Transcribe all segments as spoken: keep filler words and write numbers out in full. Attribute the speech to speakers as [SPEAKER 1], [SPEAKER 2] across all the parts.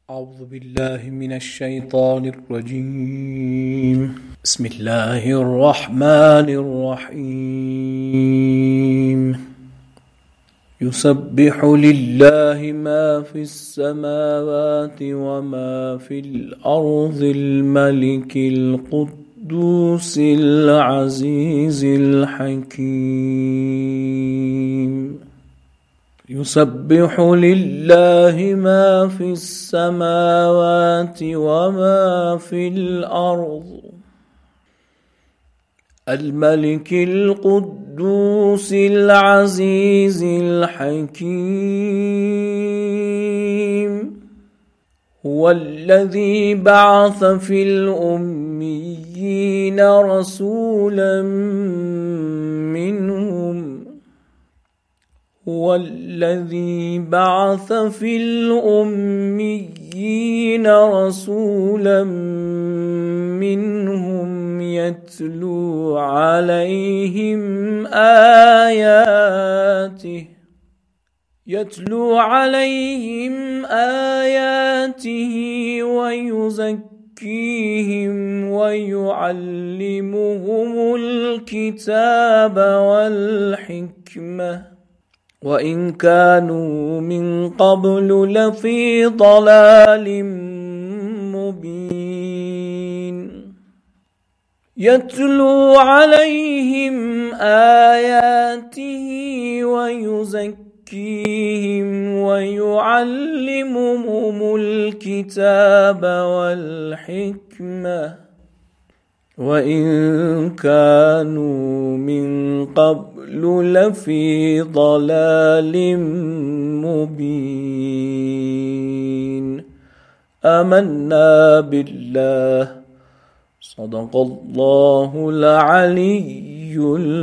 [SPEAKER 1] أعوذ بالله من الشيطان الرجيم. بسم الله الرحمن الرحيم. يسبح لله ما في السماوات وما في الأرض الملك القدوس العزيز الحكيم. يسبح لله ما في السماوات وما في الأرض الملك القدوس العزيز الحكيم. هو الذي بعث في الأميين رسولا منهم هو الذي بعث في الأميين رسولا منهم يتلو عليهم آياته يتلو عليهم آياته ويزكيهم ويعلمهم الكتاب والحكمة وإن كانوا من قبل لفي ضلال مبين. يتلو عليهم آياته ويزكيهم ويعلمهم الكتاب والحكمة وإن كانوا من قبل لفي ضلال مبين. آمنا بالله صدق الله العلي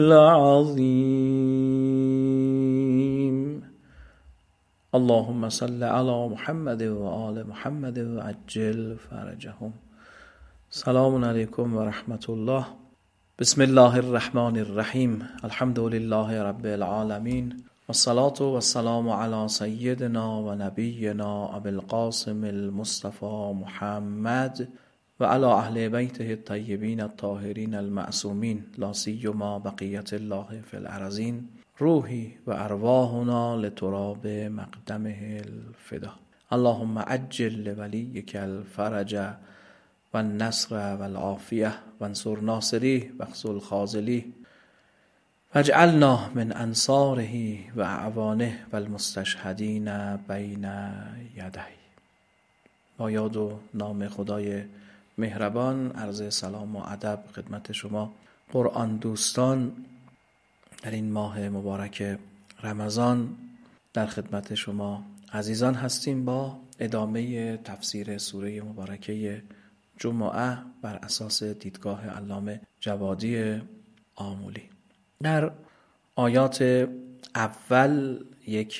[SPEAKER 1] العظيم. اللهم صل على محمد وآل محمد وعجل فرجهم. سلام علیکم و رحمت الله. بسم الله الرحمن الرحیم. الحمد لله رب العالمین والصلاة والسلام على سیدنا و نبینا ابی القاسم المصطفى محمد و على اهل بیته الطیبین الطاهرین المعصومین لا سیما بقیة الله فی الارضین. روحی و ارواحنا لتراب مقدمه الفدا. اللهم عجل لولیک الفرج و النصر و العافیه و انصر ناصری و اخذل خاذلی و اجعلنا من انصاره و اعوانه و المستشهدین بین یدیه. با یاد و نام خدای مهربان عرض سلام و ادب خدمت شما قرآن دوستان در این ماه مبارک رمضان در خدمت شما عزیزان هستیم با ادامه تفسیر سوره مبارکه جمعه بر اساس دیدگاه علامه جوادی آمولی. در آیات اول یک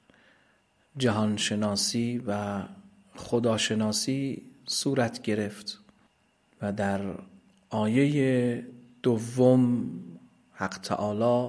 [SPEAKER 1] جهانشناسی و خداشناسی صورت گرفت و در آیه دوم حق تعالی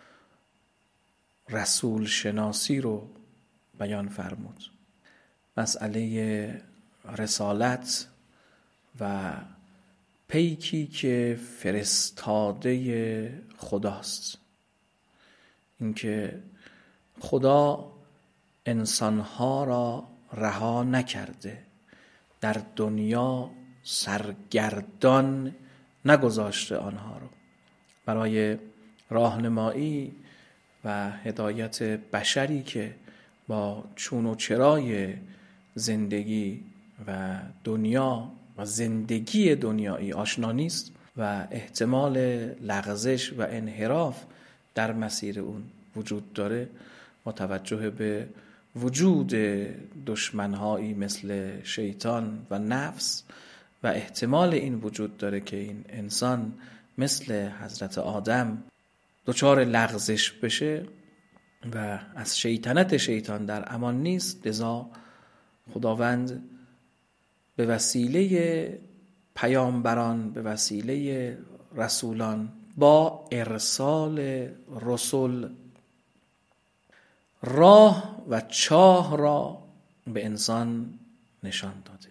[SPEAKER 1] رسول شناسی رو بیان فرمود. مسئله رسالت و پیکی که فرستاده خداست، اینکه خدا انسانها را رها نکرده، در دنیا سرگردان نگذاشته آنها را برای راهنمایی و هدایت بشری که با چون و چرای زندگی و دنیا و زندگی دنیایی آشنا نیست و احتمال لغزش و انحراف در مسیر اون وجود داره. با توجه به وجود دشمنهایی مثل شیطان و نفس و احتمال این وجود داره که این انسان مثل حضرت آدم دچار لغزش بشه و از شیطنت شیطان در امان نیست، لذا خداوند به وسیله پیامبران، به وسیله رسولان با ارسال رسول راه و چاه را به انسان نشان داده.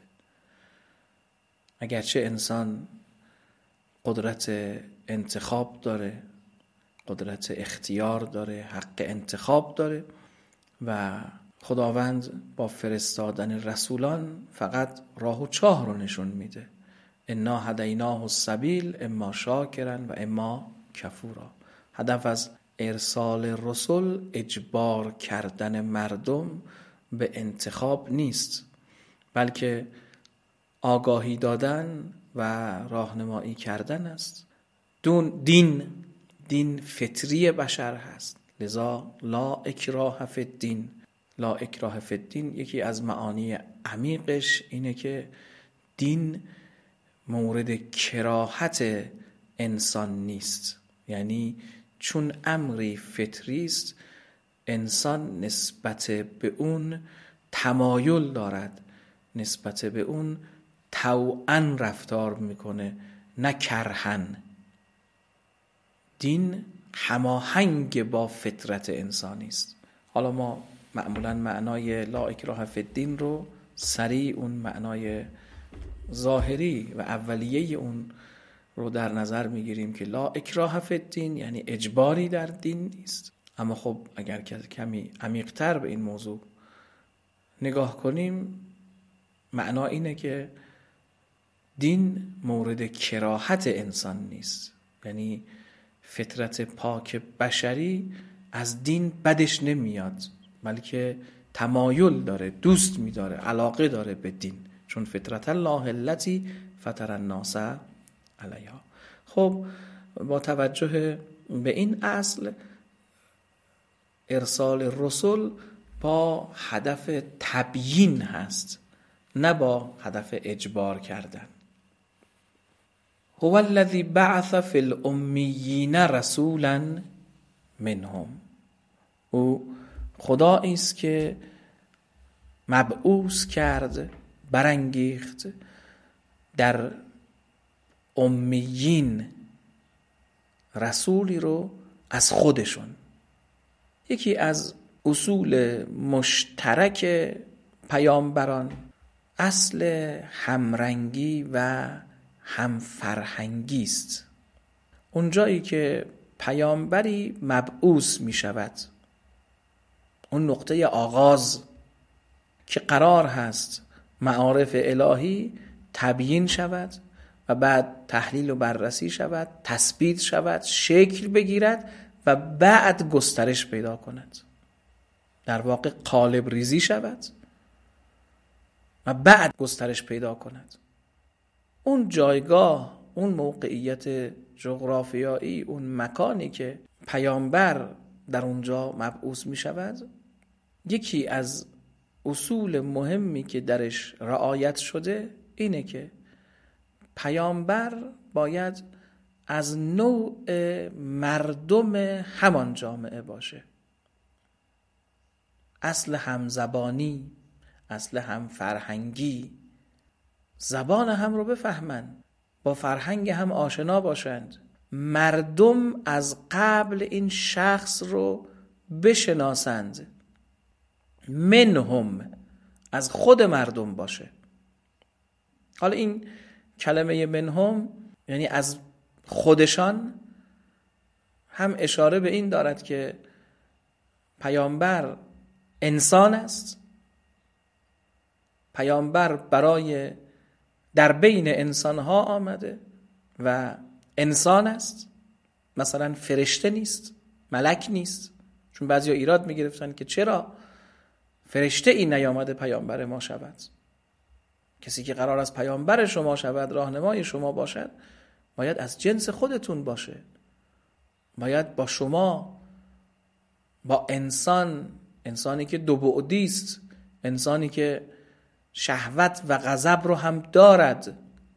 [SPEAKER 1] اگرچه انسان قدرت انتخاب داره، قدرت اختیار داره، حق انتخاب داره و خداوند با فرستادن رسولان فقط راه و چاه رو نشون میده. انا هدیناه السبیل اما شاکرا و اما کفورا. هدف از ارسال رسول اجبار کردن مردم به انتخاب نیست، بلکه آگاهی دادن و راهنمایی کردن است. دون دین دین فطری بشر هست، لذا لا اکراه فی الدین. لا اکراه فی الدین یکی از معانی عمیقش اینه که دین مورد کراهت انسان نیست، یعنی چون امری فطری است انسان نسبت به اون تمایل دارد، نسبت به اون طوعاً رفتار میکنه نه کرهن. دین هماهنگ با فطرت انسانی است. حالا ما معمولاً معنای لا اکراه فی الدین رو سریع اون معنای ظاهری و اولیه اون رو در نظر میگیریم که لا اکراه فی الدین یعنی اجباری در دین نیست. اما خب اگر کمی عمیق‌تر به این موضوع نگاه کنیم، معنا اینه که دین مورد کراهت انسان نیست، یعنی فطرت پاک بشری از دین بدش نمیاد، بلکه تمایل داره، دوست می‌داره، علاقه داره به دین، چون فطرت الله التی فطر الناس علیها. خب با توجه به این اصل، ارسال رسول با هدف تبیین هست، نه با هدف اجبار کردن. هو الذی بعث فی الامیین رسولا منهم. او خدایی است که مبعوث کرد، برانگیخت در امیین رسولی رو از خودشون. یکی از اصول مشترک پیامبران اصل همرنگی و همفرهنگی است. اونجایی که پیامبری مبعوث می شود، اون نقطه آغاز که قرار هست معارف الهی تبیین شود و بعد تحلیل و بررسی شود، تثبیت شود، شکل بگیرد و بعد گسترش پیدا کند، در واقع قالب ریزی شود و بعد گسترش پیدا کند. اون جایگاه، اون موقعیت جغرافیایی، اون مکانی که پیامبر در اونجا مبعوث می شود، یکی از اصول مهمی که درش رعایت شده اینه که پیامبر باید از نوع مردم همان جامعه باشه. اصل همزبانی، اصل هم فرهنگی، زبان هم رو بفهمن، با فرهنگ هم آشنا باشند، مردم از قبل این شخص رو بشناسند، منهم از خود مردم باشه. حالا این کلمه منهم یعنی از خودشان هم اشاره به این دارد که پیامبر انسان است، پیامبر برای در بین انسانها آمده و انسان است، مثلا فرشته نیست، ملک نیست. چون بعضیا ایراد میگرفتن که چرا فرشته این نیامده پیامبر ما شود. کسی که قرار است پیامبر شما شود، راهنمای شما باشد، باید از جنس خودتون باشه، باید با شما، با انسان، انسانی که دو بعدی است، انسانی که شهوت و غضب رو هم دارد،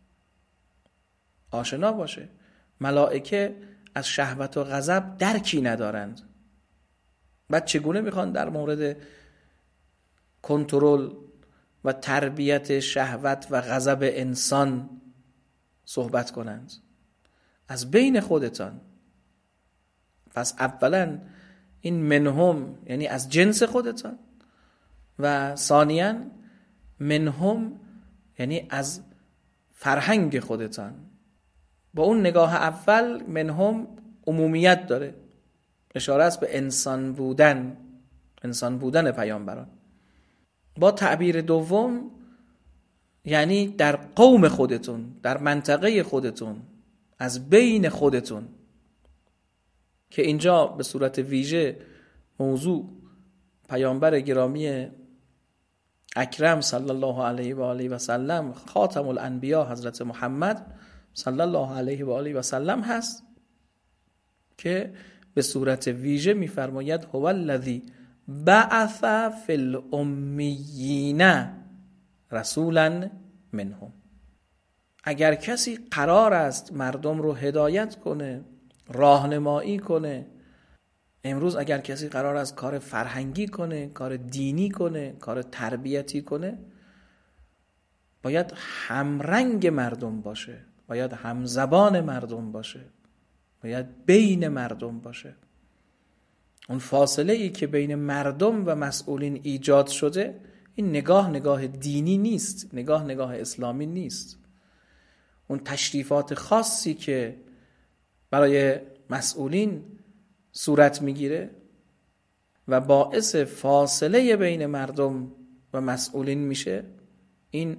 [SPEAKER 1] آشنا باشه. ملائکه از شهوت و غضب درکی ندارند، بعد چگونه میخوان در مورد کنترل و تربیت شهوت و غضب انسان صحبت کنند؟ از بین خودتان. پس اولا این منهم یعنی از جنس خودتان، و ثانیاً منهم یعنی از فرهنگ خودتان. با اون نگاه اول منهم عمومیت داره، اشاره است به انسان بودن، انسان بودن پیامبران. با تعبیر دوم یعنی در قوم خودتون، در منطقه خودتون، از بین خودتون، که اینجا به صورت ویژه موضوع پیامبر گرامی اکرم صلی الله علیه و آله و سلم، خاتم الانبیا حضرت محمد صلی الله علیه و آله و سلم هست که به صورت ویژه می‌فرماید هو الذی بعث فی الامیین رسولا منهم. اگر کسی قرار است مردم رو هدایت کنه، راهنمایی کنه، امروز اگر کسی قرار است کار فرهنگی کنه، کار دینی کنه، کار تربیتی کنه، باید همرنگ مردم باشه، باید همزبان مردم باشه، باید بین مردم باشه. اون فاصله ای که بین مردم و مسئولین ایجاد شده، این نگاه نگاه دینی نیست، نگاه نگاه اسلامی نیست. اون تشریفات خاصی که برای مسئولین صورت میگیره و باعث فاصله بین مردم و مسئولین میشه، این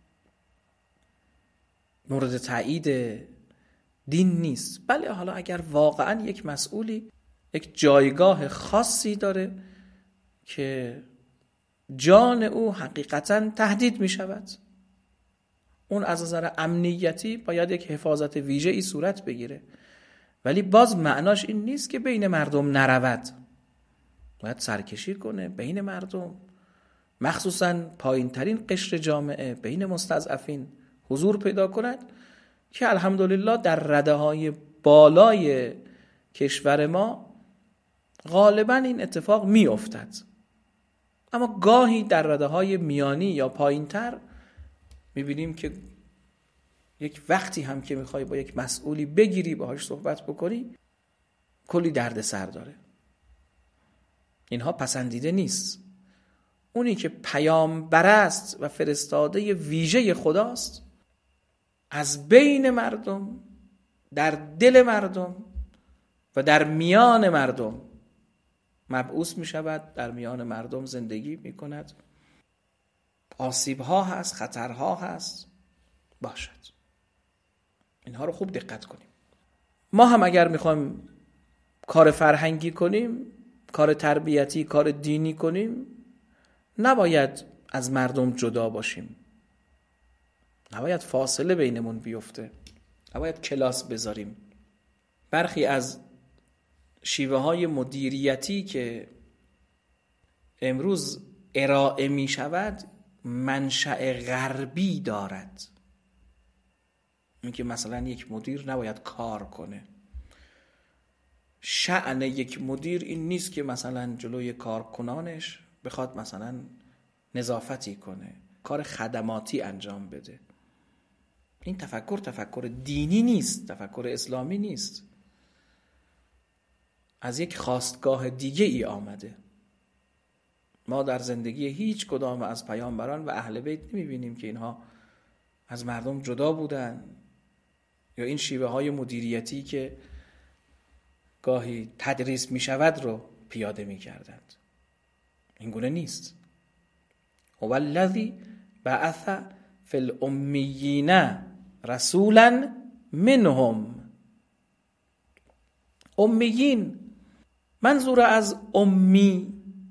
[SPEAKER 1] مورد تایید دین نیست. بله، حالا اگر واقعا یک مسئولی یک جایگاه خاصی داره که جان او حقیقتا تهدید می شود، اون از نظر امنیتی باید یک حفاظت ویژه‌ای صورت بگیره، ولی باز معناش این نیست که بین مردم نرود. باید سرکشی کنه بین مردم، مخصوصا پایین ترین قشر جامعه، بین مستضعفین حضور پیدا کند که الحمدلله در رده های بالای کشور ما غالبا این اتفاق می افتد. اما گاهی در رده های میانی یا پایین تر می بینیم که یک وقتی هم که میخوای با یک مسئولی بگیری، باهاش صحبت بکنی، کلی درد سر داره. اینها پسندیده نیست. اونی که پیامبر است و فرستاده ویژه خداست، از بین مردم، در دل مردم و در میان مردم مبعوث می شود، در میان مردم زندگی می کند. آسیب ها هست، خطرها هست، باشد. اینها رو خوب دقت کنیم. ما هم اگر می خوایم کار فرهنگی کنیم، کار تربیتی، کار دینی کنیم، نباید از مردم جدا باشیم، نباید فاصله بینمون بیفته، نباید کلاس بذاریم. برخی از شیوه های مدیریتی که امروز ارائه می شود منشأ غربی دارد. این که مثلا یک مدیر نباید کار کنه. شأن یک مدیر این نیست که مثلا جلوی کارکنانش بخواد مثلا نظافتی کنه، کار خدماتی انجام بده. این تفکر تفکر دینی نیست، تفکر اسلامی نیست، از یک خواستگاه دیگه ای آمده. ما در زندگی هیچ کدام از پیامبران و اهل بیت نمی‌بینیم که اینها از مردم جدا بودن یا این شیوه های مدیریتی که گاهی تدریس می شود رو پیاده می کردند. این گونه نیست. هو الذی بعث فی الامیین رسولا منهم. امیین، منظور از امی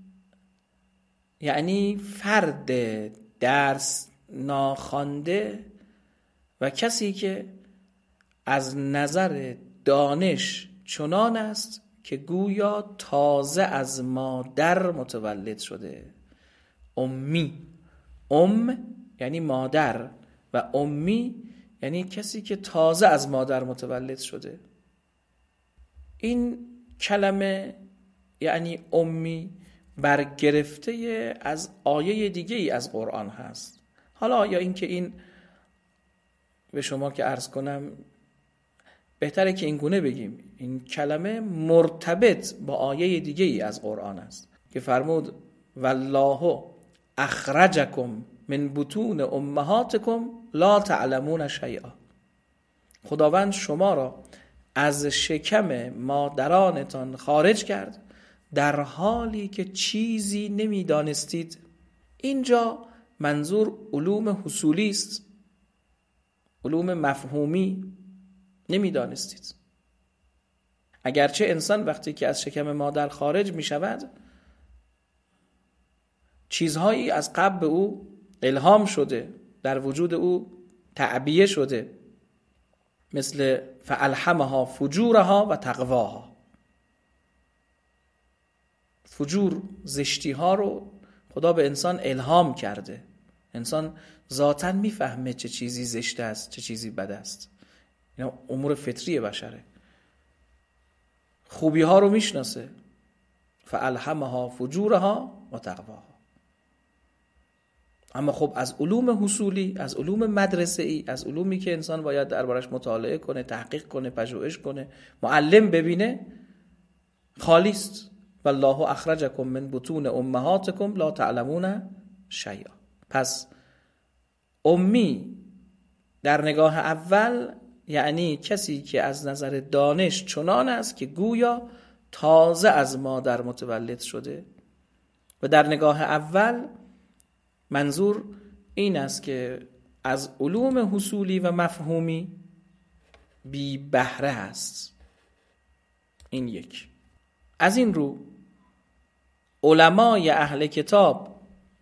[SPEAKER 1] یعنی فرد درس ناخوانده و کسی که از نظر دانش چنان است که گویا تازه از مادر متولد شده. امی، ام یعنی مادر و امی یعنی کسی که تازه از مادر متولد شده. این کلمه یعنی امی برگرفته از آیه دیگه ای از قرآن هست. حالا یا اینکه این به شما که عرض کنم بهتره که این گونه بگیم، این کلمه مرتبط با آیه دیگه ای از قرآن است که فرمود والله اخرجکم من بطون امهاتکم لا تعلمون شیئا. خداوند شما را از شکم مادرانتان خارج کرد در حالی که چیزی نمیدانستید. اینجا منظور علوم حصولی است، علوم مفهومی نمیدانستید. اگرچه انسان وقتی که از شکم مادر خارج می شود چیزهایی از قبل به او الهام شده، در وجود او تعبیه شده، مثل فالهمها فجورها و تقواها. فجور، زشتی ها رو خدا به انسان الهام کرده. انسان ذاتاً میفهمه چه چیزی زشت است، چه چیزی بد است. اینا امور فطری بشره. خوبی ها رو میشناسه. فالهمها فجورها و تقواها. اما خب از علوم حصولی، از علوم مدرسه‌ای، از علومی که انسان باید دربارش مطالعه کنه، تحقیق کنه، پژوهش کنه، معلم ببینه، خالی است. والله اخرجکم من بطون امهاتکم لا تعلمون شیئا. پس امی در نگاه اول یعنی کسی که از نظر دانش چنان است که گویا تازه از مادر متولد شده. و در نگاه اول منظور این است که از علوم حصولی و مفهومی بی بهره است. این یک. از این رو علمای اهل کتاب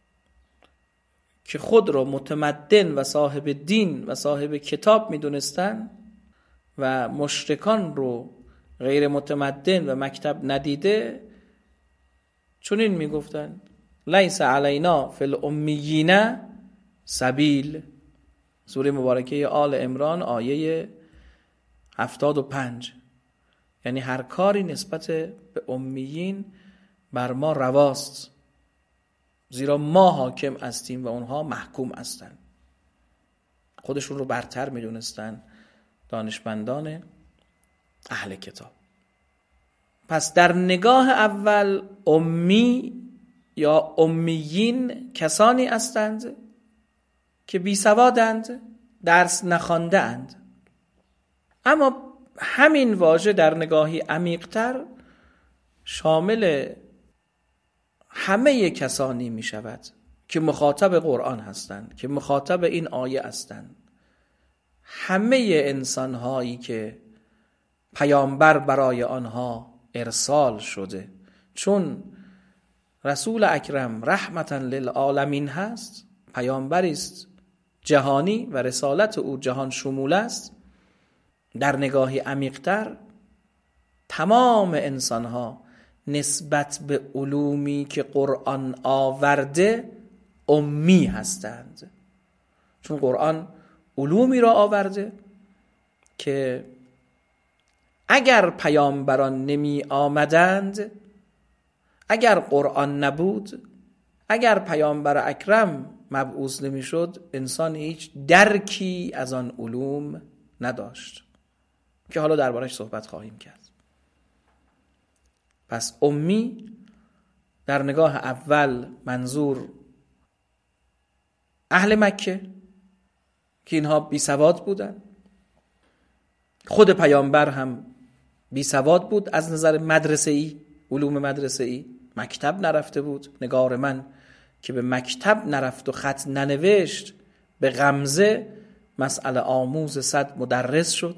[SPEAKER 1] که خود را متمدن و صاحب دین و صاحب کتاب می دونستن و مشرکان رو غیر متمدن و مکتب ندیده، چنین می گفتن لیس علینا فی الامیین سبیل. سوره مبارکه آل عمران آیه هفتاد و پنج. یعنی هر کاری نسبت به امیین بر ما رواست، زیرا ما حاکم هستیم و اونها محکوم هستند. خودشون رو برتر می دونستن دانشمندان اهل کتاب. پس در نگاه اول امی یا امیین کسانی هستند که بی سوادند، درس نخوانده اند. اما همین واژه در نگاهی عمیق‌تر شامل همه کسانی می شود که مخاطب قرآن هستند، که مخاطب این آیه هستند. همه انسان هایی که پیامبر برای آنها ارسال شده، چون رسول اکرم رحمتا للعالمین هست، پیامبری است جهانی و رسالت او جهان شمول است. در نگاهی عمیق‌تر تمام انسان ها نسبت به علومی که قرآن آورده امی هستند، چون قرآن علومی را آورده که اگر پیامبران نمی آمدند، اگر قرآن نبود، اگر پیامبر اکرم مبعوث نمی شد، انسان هیچ درکی از آن علوم نداشت که حالا دربارش صحبت خواهیم کرد. پس امی در نگاه اول منظور اهل مکه که اینها بی سواد بودن. خود پیامبر هم بی سواد بود از نظر مدرسه‌ای، علوم مدرسه‌ای، مکتب نرفته بود. نگار من که به مکتب نرفت و خط ننوشت، به غمزه مسئله آموز صد مدرس شد.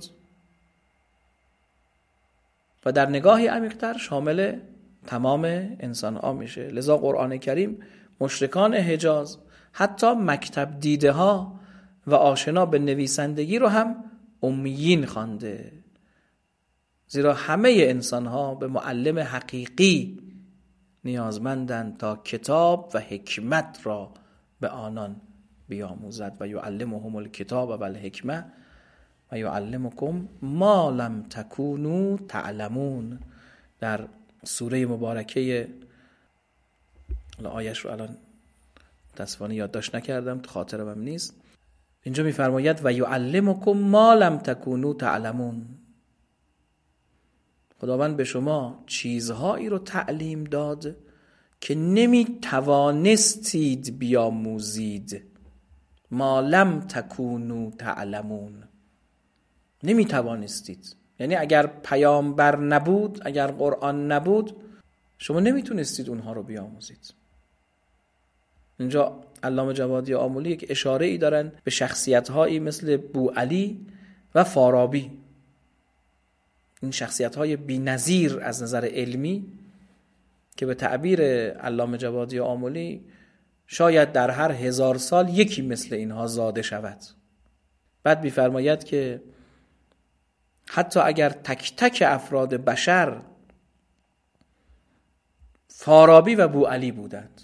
[SPEAKER 1] و در نگاهی عمیق‌تر شامل تمام انسان ها میشه. لذا قرآن کریم مشرکان حجاز، حتی مکتب دیده ها و آشنا به نویسندگی رو هم امیین خوانده، زیرا همه انسان ها به معلم حقیقی نیازمندند تا کتاب و حکمت را به آنان بیاموزد. و یعلمهم الکتاب و الحکمه و یعلمکم ما لم تکونوا تعلمون. در سوره مبارکه، آیش رو الان متاسفانه یادداشت نکردم، تو خاطرم هم نیست، اینجا میفرماید و یعلمکم ما لم تکونوا تعلمون. خداوند به شما چیزهایی رو تعلیم داد که نمی توانستید بیاموزید. ما لم تکونوا تعلمون. نمی توانستید، یعنی اگر پیامبر نبود، اگر قرآن نبود، شما نمیتونستید اونها رو بیاموزید. اینجا علامه جوادی آملی یک اشاره ای دارن به شخصیت هایی مثل بوعلی و فارابی. این شخصیت های بی نظیر از نظر علمی که به تعبیر علامه جوادی آملی شاید در هر هزار سال یکی مثل اینها زاده شود. بعد می‌فرماید که حتی اگر تک تک افراد بشر فارابی و بوعلی بودند،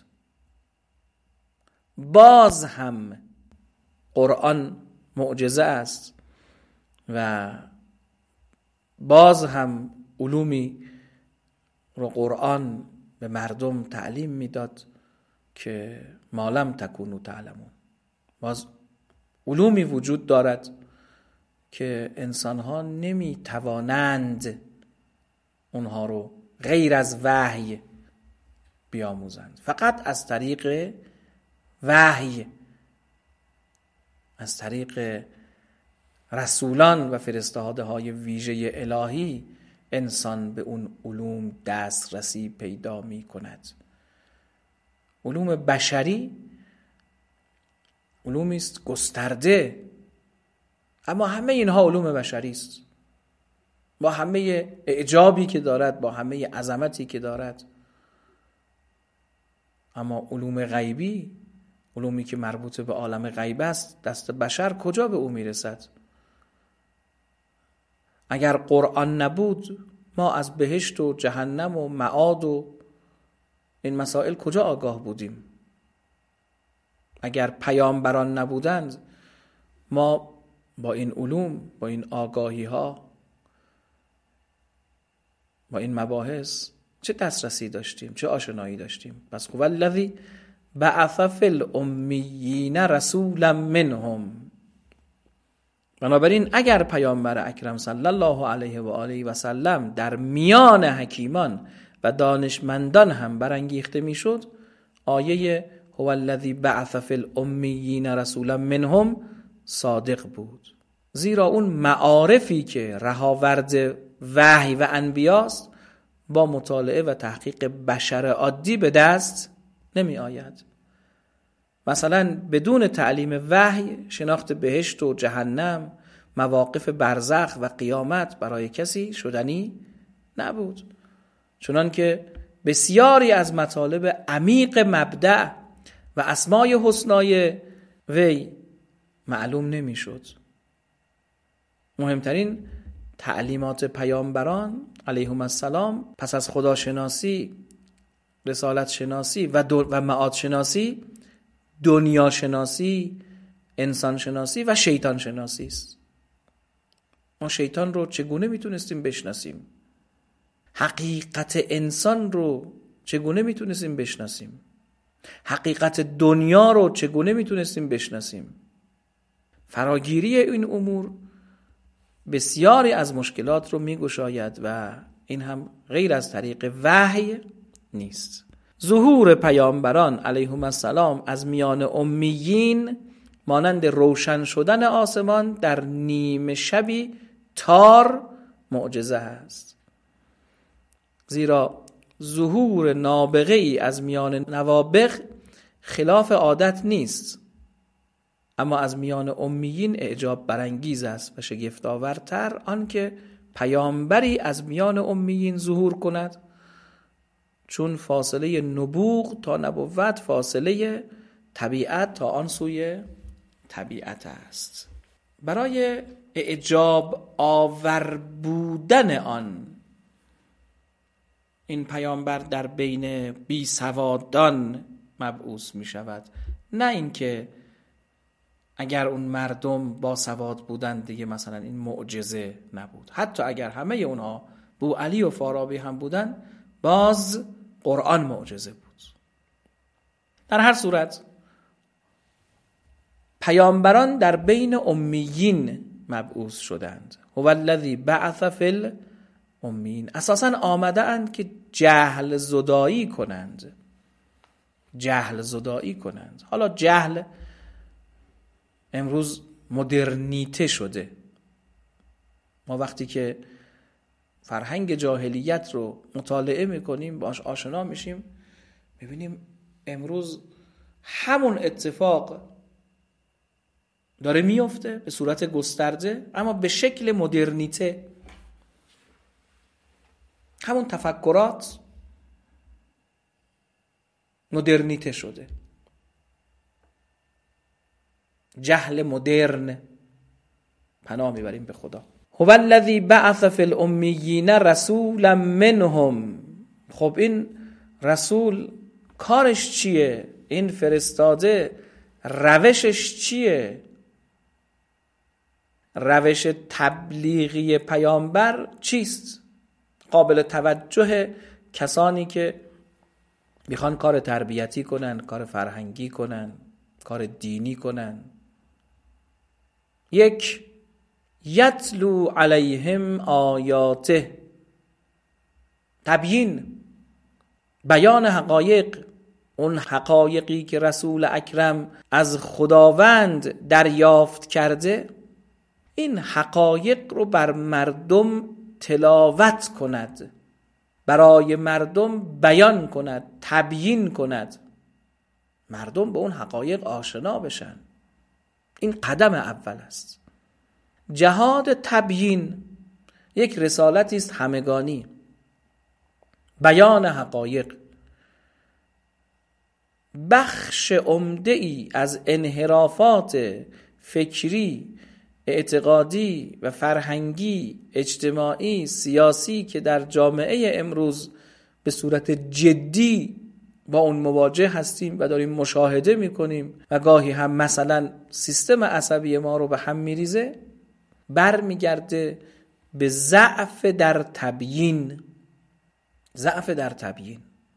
[SPEAKER 1] باز هم قرآن معجزه است و باز هم علومی رو قرآن به مردم تعلیم میداد که ما لم تکونوا تعلمون. باز علومی وجود دارد که انسانها نمی توانند اونها رو غیر از وحی بیاموزند، فقط از طریق وحی، از طریق رسولان و فرستاده های ویژه الهی انسان به اون علوم دسترسی پیدا می کند. علوم بشری علومی است گسترده، اما همه اینها علوم بشری است، با همه اعجابی که دارد، با همه عظمتی که دارد. اما علوم غیبی، علومی که مربوط به عالم غیب است، دست بشر کجا به او میرسد؟ اگر قرآن نبود ما از بهشت و جهنم و معاد و این مسائل کجا آگاه بودیم؟ اگر پیامبران نبودند ما با این علوم، با این آگاهی ها، با این مباحث چه دسترسی داشتیم، چه آشنایی داشتیم؟ پس هو الذی بعث فی الامیین رسولا منهم. بنابراین اگر پیامبر اکرم صلی الله علیه و آله و سلم در میان حکیمان و دانشمندان هم برانگیخته میشد، آیه هو الذی بعث فی الامیین رسولا منهم صادق بود. زیرا اون معارفی که رهاورد وحی و انبیاست با مطالعه و تحقیق بشر عادی به دست نمی آید. مثلا بدون تعلیم وحی شناخت بهشت و جهنم، مواقف برزخ و قیامت برای کسی شدنی نبود، چنان که بسیاری از مطالب عمیق مبدأ و اسمای حسنای وی معلوم نمی شد. مهمترین تعلیمات پیامبران علیهم السلام پس از خداشناسی، رسالت شناسی و, و معاد شناسی، دنیا شناسی، انسان شناسی و شیطان شناسی است. ما شیطان رو چگونه میتونستیم بشناسیم؟ حقیقت انسان رو چگونه میتونستیم بشناسیم؟ حقیقت دنیا رو چگونه میتونستیم بشناسیم؟ فراگیری این امور بسیاری از مشکلات رو میگشاید و این هم غیر از طریق وحی نیست. ظهور پیامبران علیهم السلام از میان امیین مانند روشن شدن آسمان در نیمه شبی تار معجزه است. زیرا ظهور نابغه ای از میان نوابغ خلاف عادت نیست، اما از میان امیین اعجاب برانگیز است و شگفت‌آورتر آن که پیامبری از میان امیین ظهور کند، چون فاصله نبوغ تا نبوت فاصله طبیعت تا آن سوی طبیعت است. برای اعجاب آور بودن آن این پیامبر در بین بی سوادان مبعوث می شود، نه اینکه اگر اون مردم با سواد بودن دیگه مثلا این معجزه نبود. حتی اگر همه اونها بوعلی و فارابی هم بودن، باز قرآن معجزه بود. در هر صورت پیامبران در بین امیین مبعوث شدند. هو الذی بعث فی الامیین. اساساً آمده اند که جهل زدایی کنند، جهل زدایی کنند. حالا جهل امروز مدرنیته شده. ما وقتی که فرهنگ جاهلیت رو مطالعه میکنیم، باش آشنا میشیم، میبینیم امروز همون اتفاق داره میفته به صورت گسترده، اما به شکل مدرنیته. همون تفکرات مدرنیته شده. جهل مدرن، پناه میبریم به خدا. هو الذی بعث فی الامیین رسولا منهم. خب این رسول کارش چیه؟ این فرستاده روشش چیه؟ روش تبلیغی پیامبر چیست؟ قابل توجه کسانی که میخوان کار تربیتی کنن، کار فرهنگی کنن، کار دینی کنن. یک، یتلو علیهم آیاته، تبیین، بیان حقایق، اون حقایقی که رسول اکرم از خداوند دریافت کرده، این حقایق رو بر مردم تلاوت کند، برای مردم بیان کند، تبیین کند، مردم به اون حقایق آشنا بشن. این قدم اول است. جهاد تبیین یک رسالتی است همگانی، بیان حقایق. بخش عمده ای از انحرافات فکری، اعتقادی و فرهنگی، اجتماعی، سیاسی که در جامعه امروز به صورت جدی با اون مواجه هستیم و داریم مشاهده میکنیم و گاهی هم مثلا سیستم عصبی ما رو به هم میریزه، برمیگرده به ضعف در تبیین. ضعف در تبیین.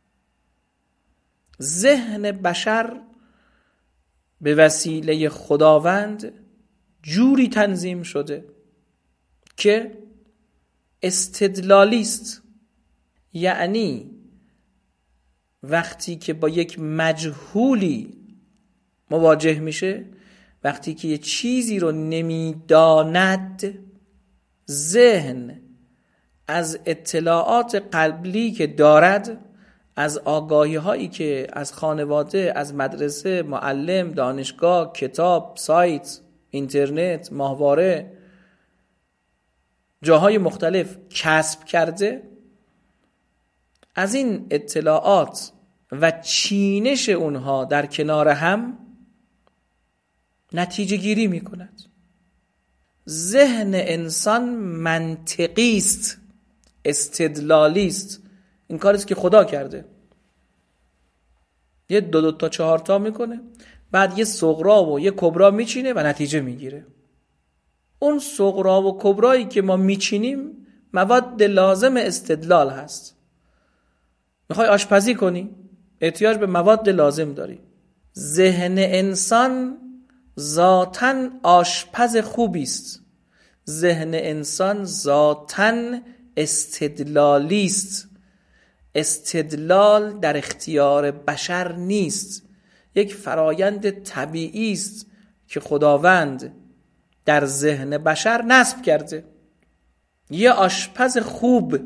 [SPEAKER 1] ذهن بشر به وسیله خداوند جوری تنظیم شده که استدلالی است. یعنی وقتی که با یک مجهولی مواجه میشه، وقتی که یه چیزی رو نمیداند، ذهن از اطلاعات قبلی که دارد، از آگاهی هایی که از خانواده، از مدرسه، معلم، دانشگاه، کتاب، سایت، اینترنت، ماهواره، جاهای مختلف کسب کرده، از این اطلاعات و چینش اونها در کنار هم نتیجه گیری می کند. ذهن انسان منطقی است، استدلالی است. این کاریست که خدا کرده. یه دو دو تا چهار تا میکنه، بعد یه صغرا و یه کبرا میچینه و نتیجه میگیره. اون صغرا و کبرایی که ما میچینیم مواد لازم استدلال هست. میخوای آشپزی کنی، احتیاج به مواد لازم داری. ذهن انسان ذاتاً آشپز خوبی است. ذهن انسان ذاتاً استدلالی است. استدلال در اختیار بشر نیست، یک فرایند طبیعی است که خداوند در ذهن بشر نصب کرده. یه آشپز خوب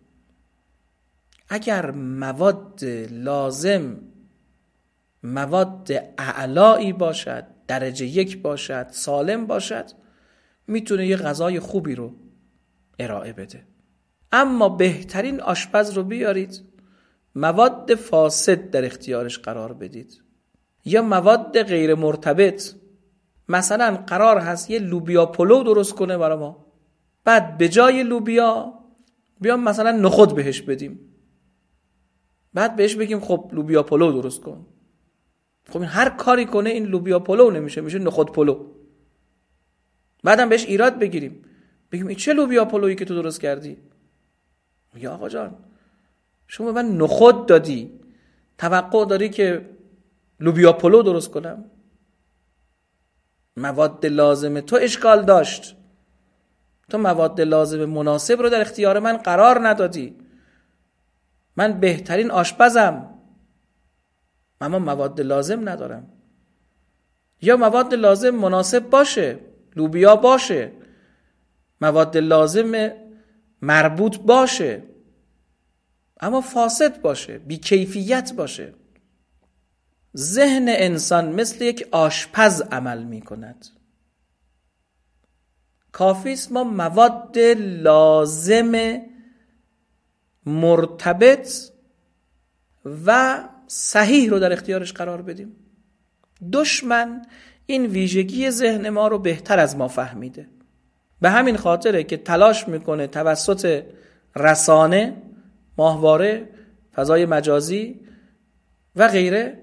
[SPEAKER 1] اگر مواد لازم، مواد اعلایی باشد، درجه یک باشد، سالم باشد، میتونه یه غذای خوبی رو ارائه بده. اما بهترین آشپز رو بیارید، مواد فاسد در اختیارش قرار بدید یا مواد غیر مرتبط. مثلا قرار هست یه لوبیا پلو درست کنه برای ما، بعد به جای لوبیا بیام مثلا نخود بهش بدیم، بعد بهش بگیم خب لوبیا پلو درست کن. خب این هر کاری کنه این لوبیا پلو نمیشه، میشه نخود پلو. بعدم بهش ایراد بگیریم، بگیم این چه لوبیا پلویی که تو درست کردی؟ میگه آقا جان شما به من نخود دادی، توقع داری که لوبیا پلو درست کنم؟ مواد لازم تو اشکال داشت، تو مواد لازم مناسب رو در اختیار من قرار ندادی. من بهترین آشپزم اما مواد لازم ندارم. یا مواد لازم مناسب باشه، لوبیا باشه، مواد لازم مربوط باشه، اما فاسد باشه، بی کیفیت باشه. ذهن انسان مثل یک آشپز عمل می کند. کافی است ما مواد لازم مرتبط و صحیح رو در اختیارش قرار بدیم. دشمن این ویژگی ذهن ما رو بهتر از ما فهمیده. به همین خاطره که تلاش میکنه توسط رسانه، ماهواره، فضای مجازی و غیره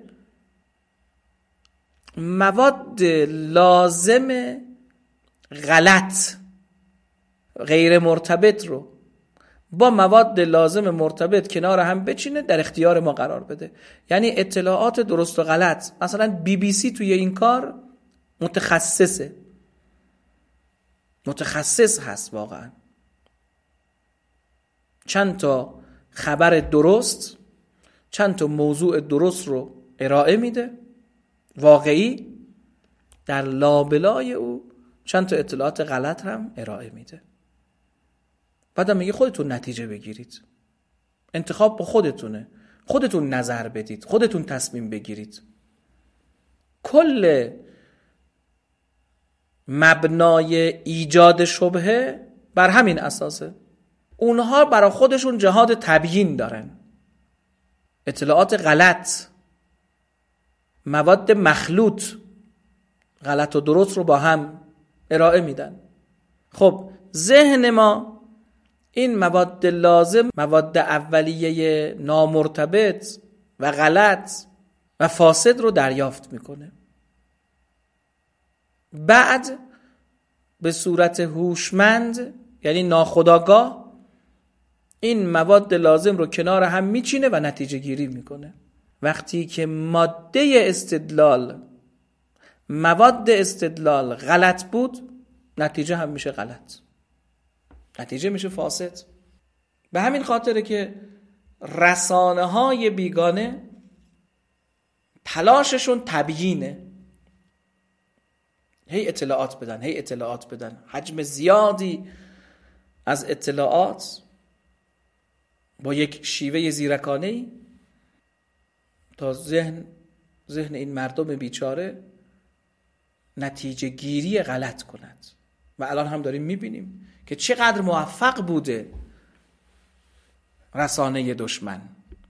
[SPEAKER 1] مواد لازم غلط، غیر مرتبط رو با مواد لازم مرتبط کنار هم بچینه، در اختیار ما قرار بده. یعنی اطلاعات درست و غلط. مثلا بی بی سی توی این کار متخصصه، متخصص هست واقعا. چند تا خبر درست، چند تا موضوع درست رو ارائه میده، واقعی، در لابلای او چند تا اطلاعات غلط هم ارائه میده. بعدم میگه خودتون نتیجه بگیرید، انتخاب با خودتونه، خودتون نظر بدید، خودتون تصمیم بگیرید. کل مبنای ایجاد شبهه بر همین اساسه. اونها برای خودشون جهاد تبیین دارن، اطلاعات غلط، مواد مخلوط، غلط و درست رو با هم ارائه میدن. خب ذهن ما این مواد لازم، مواد اولیه نامرتبط و غلط و فاسد رو دریافت میکنه. بعد به صورت هوشمند، یعنی ناخودآگاه، این مواد لازم رو کنار هم میچینه و نتیجه گیری میکنه. وقتی که ماده استدلال، مواد استدلال غلط بود، نتیجه هم میشه غلط، نتیجه میشه فاسد. به همین خاطره که رسانه های بیگانه تلاششون تبیینه، هی اطلاعات بدن، هی اطلاعات بدن، حجم زیادی از اطلاعات با یک شیوه زیرکانه‌ای تا ذهن ذهن این مردم بیچاره نتیجه گیری غلط کند. و الان هم داریم میبینیم که چقدر موفق بوده رسانه دشمن.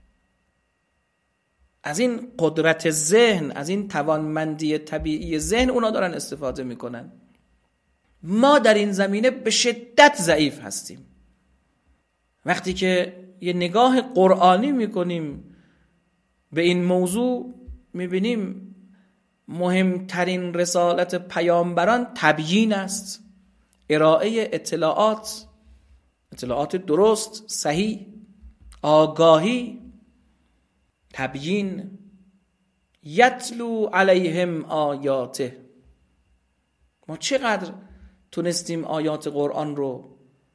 [SPEAKER 1] از این قدرت ذهن، از این توانمندی طبیعی ذهن اونا دارن استفاده میکنن. ما در این زمینه به شدت ضعیف هستیم. وقتی که یه نگاه قرآنی میکنیم به این موضوع، میبینیم مهمترین رسالت پیامبران تبیین است، ارائه اطلاعات، اطلاعات درست، صحیح، آگاهی، تبیین. یتلو علیهم آیاته. ما چقدر تونستیم آیات قرآن رو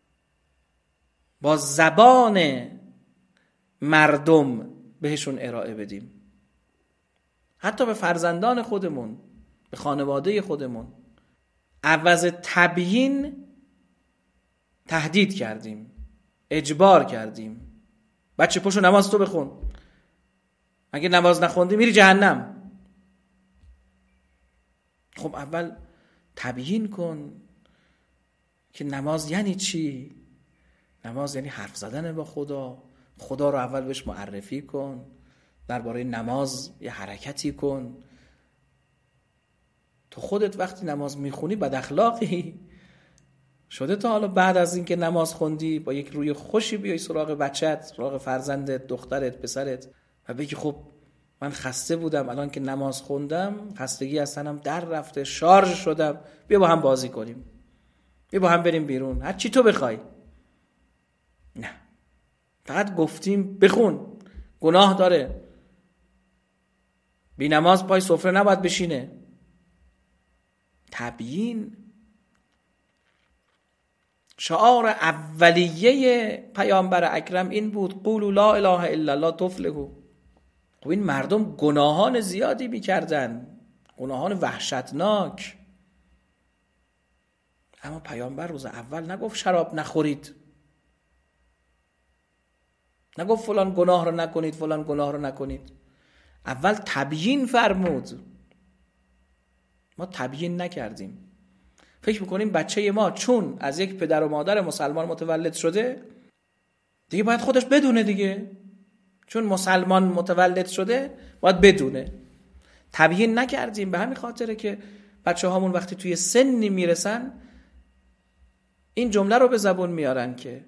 [SPEAKER 1] با زبان مردم بهشون ارائه بدیم، حتی به فرزندان خودمون، به خانواده خودمون. عوض تبیین تهدید کردیم، اجبار کردیم. بچه پشو نماز تو بخون، اگه نماز نخوندی میری جهنم. خب اول تبیین کن که نماز یعنی چی. نماز یعنی حرف زدن با خدا. خدا رو اول بهش معرفی کن، درباره نماز یه حرکتی کن. تو خودت وقتی نماز میخونی بد اخلاقی شده تا حالا بعد از اینکه نماز خوندی با یک روی خوشی بیای سراغ بچت، سراغ فرزندت، دخترت، پسرت و بگی خب من خسته بودم، الان که نماز خوندم خستگی از تنم در رفته، شارژ شدم، بیا با هم بازی کنیم، بیا با هم بریم بیرون، هر چی تو بخوای. نه، فقط گفتیم بخون، گناه داره، بی نماز پای سفره نباید بشینه. تبیین شعار اولیه پیامبر اکرم این بود، قولوا لا اله الا الله تفلحوا. خب این مردم گناهان زیادی میکردن، گناهان وحشتناک. اما پیامبر روز اول نگفت شراب نخورید، نگفت فلان گناه رو نکنید، فلان گناه رو نکنید. اول تبیین فرمود. ما تبیین نکردیم. فکر میکنیم بچه ما چون از یک پدر و مادر مسلمان متولد شده دیگه باید خودش بدونه دیگه، چون مسلمان متولد شده باید بدونه. تبیین نکردیم. به همین خاطره که بچه هامون وقتی توی سنی میرسن این جمله رو به زبون میارن که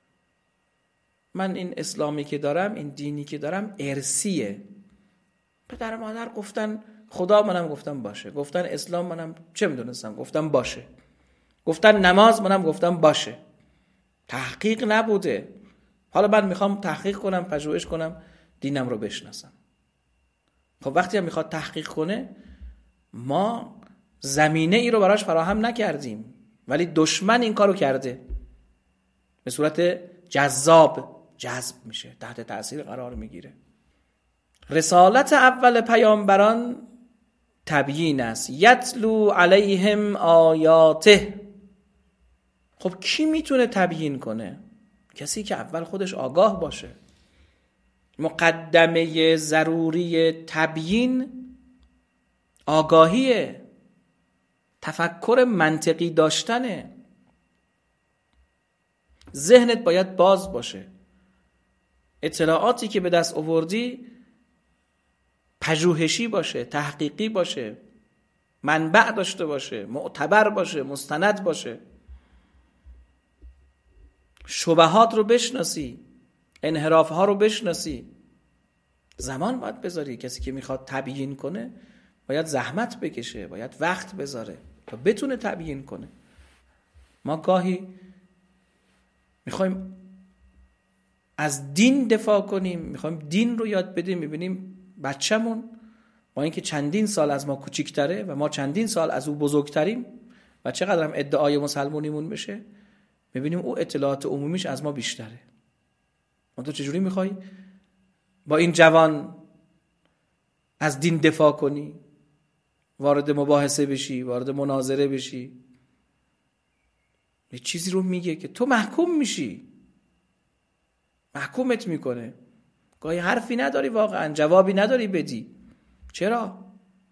[SPEAKER 1] من این اسلامی که دارم، این دینی که دارم ارثیه. پدر و مادر گفتن خدا، منم گفتم باشه. گفتن اسلام، منم چه میدونستم، گفتم باشه. گفتن نماز، منم گفتم باشه. تحقیق نبوده. حالا من میخوام تحقیق کنم، پژوهش کنم، دینم رو بشناسم. خب وقتی هم میخواد تحقیق کنه ما زمینه ای رو براش فراهم نکردیم، ولی دشمن این کارو کرده. به صورت جذاب جذب میشه، تحت تأثیر قرار میگیره. رسالت اول پیامبران تبیین است. یتلو علیهم آیاته. خب کی میتونه تبیین کنه؟ کسی که اول خودش آگاه باشه. مقدمه ضروری تبیین آگاهیه، تفکر منطقی داشتنه. ذهنت باید باز باشه. اطلاعاتی که به دست آوردی پژوهشی باشه، تحقیقی باشه، منبع داشته باشه، معتبر باشه، مستند باشه. شبهات رو بشناسی، انحراف‌ها رو بشناسی. زمان باید بذاری. کسی که میخواد تبیین کنه باید زحمت بکشه، باید وقت بذاره تا بتونه تبیین کنه. ما گاهی میخوایم از دین دفاع کنیم، میخوایم دین رو یاد بدیم، میبینیم بچه‌مون با اینکه چندین سال از ما کوچیک‌تره و ما چندین سال از او بزرگتریم و چقدر هم ادعای مسلمونیمون بشه، میبینیم او اطلاعات عمومیش از ما بیشتره. ما تو چجوری میخوای با این جوان از دین دفاع کنی، وارد مباحثه بشی، وارد مناظره بشی؟ یه چیزی رو میگه که تو محکوم میشی، محکومت میکنه. گاهی حرفی نداری، واقعا جوابی نداری بدی. چرا؟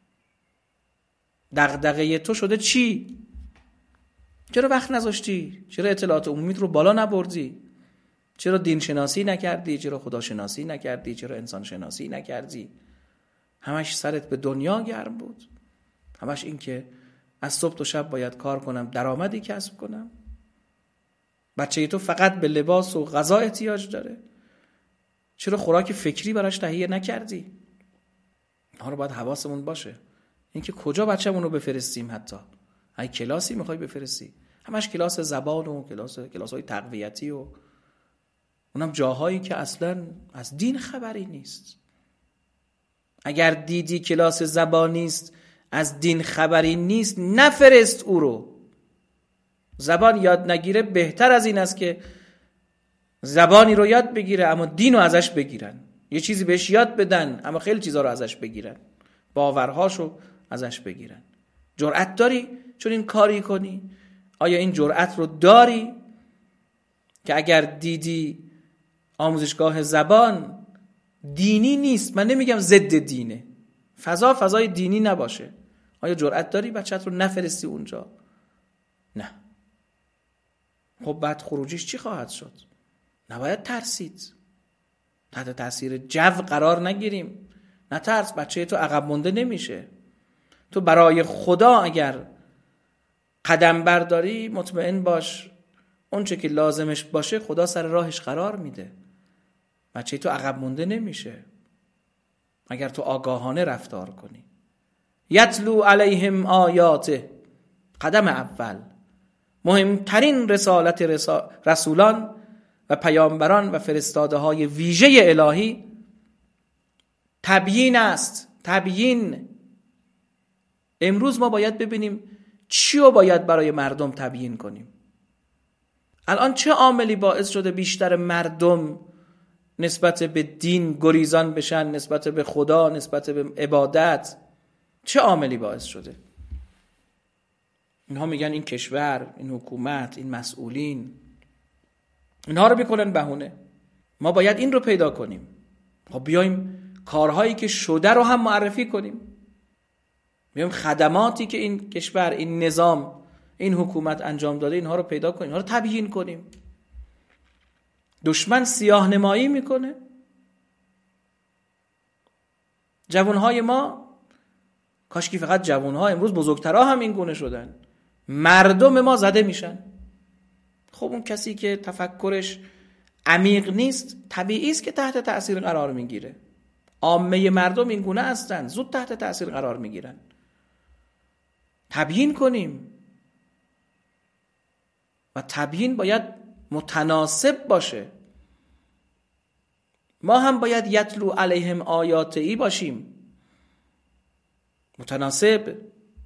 [SPEAKER 1] دغدغه تو شده چی؟ چرا وقت نذاشتی؟ چرا اطلاعات عمومیت رو بالا نبردی؟ چرا دین شناسی نکردی؟ چرا خدا شناسی نکردی؟ چرا انسان شناسی نکردی؟ همش سرت به دنیا گرم بود. همش این که از صبح تا شب باید کار کنم، درآمدی کسب کنم. بچه تو فقط به لباس و غذا احتیاج داره. چرا خوراک فکری براش تهیه نکردی؟ اینها رو باید حواسمون باشه. اینکه کجا بچه‌مون رو بفرستیم، حتی ای کلاسی میخوای بفرستی، همش کلاس زبان و کلاس کلاس‌های تقویتی و اونم جاهایی که اصلا از دین خبری نیست. اگر دیدی کلاس زبانی است، از دین خبری نیست، نفرست او رو. زبان یاد نگیره بهتر از این است که زبانی رو یاد بگیره اما دین رو ازش بگیرن. یه چیزی بهش یاد بدن اما خیلی چیزا رو ازش بگیرن، باورهاشو ازش بگیرن. جرأت داری چون این کاری کنی؟ آیا این جرأت رو داری که اگر دیدی آموزشگاه زبان دینی نیست، من نمیگم ضد دینه، فضا فضای دینی نباشه، آیا جرأت داری بچت رو نفرستی اونجا؟ نه. خب بعد خروجیش چی خواهد شد؟ نباید ترسید. تحت تاثیر جو قرار نگیریم. نترس، بچه تو عقب مونده نمیشه. تو برای خدا اگر قدم برداری مطمئن باش اون چه که لازمش باشه خدا سر راهش قرار میده. بچه تو عقب مونده نمیشه اگر تو آگاهانه رفتار کنی. یتلو علیهم آیاته، قدم اول، مهمترین رسالت رسا... رسولان و پیامبران و فرستاده های ویژه الهی تبیین است. تبیین. امروز ما باید ببینیم چی رو باید برای مردم تبیین کنیم. الان چه عاملی باعث شده بیشتر مردم نسبت به دین گریزان بشن، نسبت به خدا، نسبت به عبادت؟ چه عاملی باعث شده؟ اینها میگن این کشور، این حکومت، این مسئولین، اینها رو میکنن بهونه. ما باید این رو پیدا کنیم. خب بیایم کارهایی که شده رو هم معرفی کنیم. بیایم خدماتی که این کشور، این نظام، این حکومت انجام داده اینها رو پیدا کنیم، اینها رو تبیین کنیم. دشمن سیاه نمایی میکنه. جوانهای ما، کاشکی فقط جوانها، امروز بزرگترها هم این گونه شدن، مردم ما زده میشن. خب اون کسی که تفکرش عمیق نیست طبیعی است که تحت تأثیر قرار میگیره. عامه مردم این گونه هستن، زود تحت تأثیر قرار میگیرن. تبیین کنیم و تبیین باید متناسب باشه. ما هم باید یتلو علیهم آیاتی باشیم، متناسب.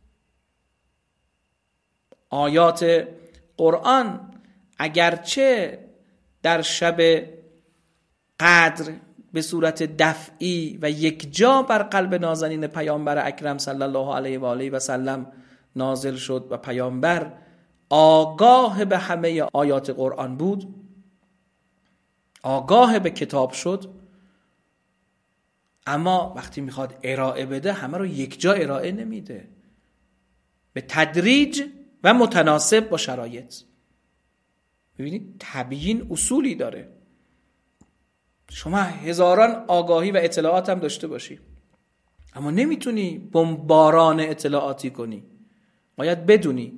[SPEAKER 1] آیات قرآن اگرچه در شب قدر به صورت دفعی و یک جا بر قلب نازنین پیامبر اکرم صلی الله علیه و آله و سلم نازل شد و پیامبر آگاه به همه آیات قرآن بود، آگاه به کتاب شد، اما وقتی میخواد ارائه بده همه رو یک جا ارائه نمیده، به تدریج و متناسب با شرایط. ببینید تبیین اصولی داره. شما هزاران آگاهی و اطلاعات هم داشته باشی اما نمیتونی بمباران اطلاعاتی کنی. باید بدونی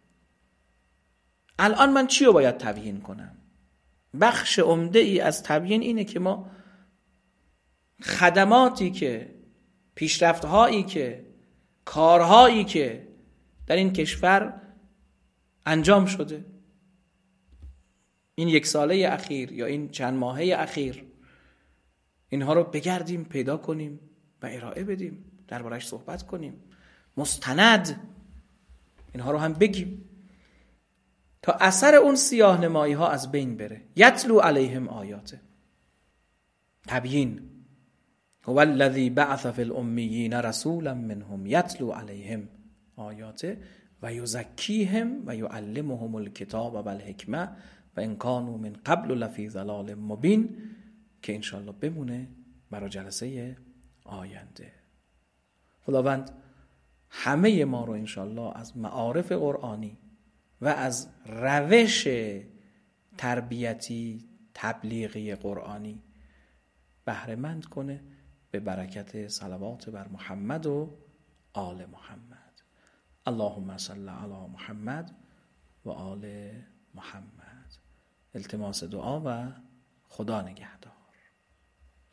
[SPEAKER 1] الان من چی رو باید تبیین کنم. بخش عمده ای از تبیین اینه که ما خدماتی که، پیشرفت‌هایی که، کارهایی که در این کشور انجام شده این یک ساله اخیر یا این چند ماهه اخیر، اینها رو بگردیم پیدا کنیم و ارائه بدیم، دربارش صحبت کنیم، مستند اینها رو هم بگیم تا اثر اون سیاه نمایی ها از بین بره. یتلو علیهم آیاته، تبیین. هو الذی بعث فی الامیین رسولا منهم یتلو علیهم آیاته و یزکیهم و یعلمهم الکتاب و الحکمه و ان کانوا من قبل لفی ضلال مبین، که انشاءالله بمونه برای جلسه آینده. خداوند همه ما رو انشاءالله از معارف قرآنی و از روش تربیتی تبلیغی قرآنی بهره مند کنه به برکت صلوات بر محمد و آل محمد. اللهم صل علی محمد و آل محمد. التماس دعا و خدا نگهدار.